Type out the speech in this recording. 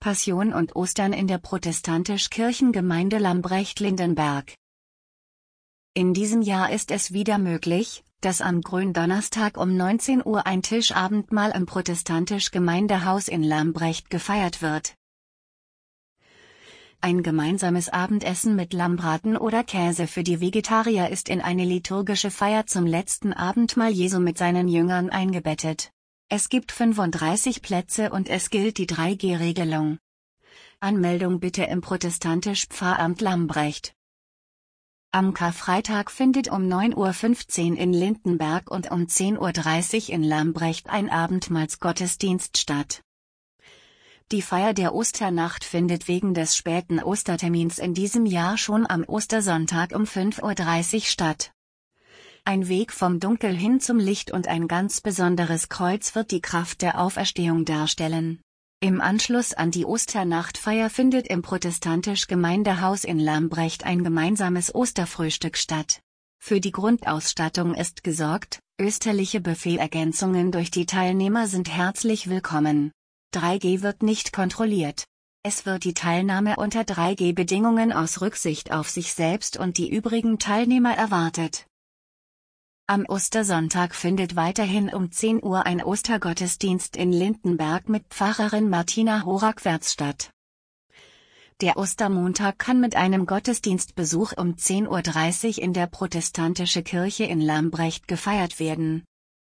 Passion und Ostern in der Protestantisch-Kirchengemeinde Lambrecht-Lindenberg. In diesem Jahr ist es wieder möglich, dass am Gründonnerstag um 19 Uhr ein Tischabendmahl im Protestantisch-Gemeindehaus in Lambrecht gefeiert wird. Ein gemeinsames Abendessen mit Lammbraten oder Käse für die Vegetarier ist in eine liturgische Feier zum letzten Abendmahl Jesu mit seinen Jüngern eingebettet. Es gibt 35 Plätze und es gilt die 3G-Regelung. Anmeldung bitte im Protestantisch-Pfarramt Lambrecht. Am Karfreitag findet um 9:15 Uhr in Lindenberg und um 10:30 Uhr in Lambrecht ein Abendmahlsgottesdienst statt. Die Feier der Osternacht findet wegen des späten Ostertermins in diesem Jahr schon am Ostersonntag um 5:30 Uhr statt. Ein Weg vom Dunkel hin zum Licht und ein ganz besonderes Kreuz wird die Kraft der Auferstehung darstellen. Im Anschluss an die Osternachtfeier findet im Protestantisch-Gemeindehaus in Lambrecht ein gemeinsames Osterfrühstück statt. Für die Grundausstattung ist gesorgt, österliche Buffet-Ergänzungen durch die Teilnehmer sind herzlich willkommen. 3G wird nicht kontrolliert. Es wird die Teilnahme unter 3G-Bedingungen aus Rücksicht auf sich selbst und die übrigen Teilnehmer erwartet. Am Ostersonntag findet weiterhin um 10 Uhr ein Ostergottesdienst in Lindenberg mit Pfarrerin Martina Horackwerts statt. Der Ostermontag kann mit einem Gottesdienstbesuch um 10:30 Uhr in der Protestantische Kirche in Lambrecht gefeiert werden.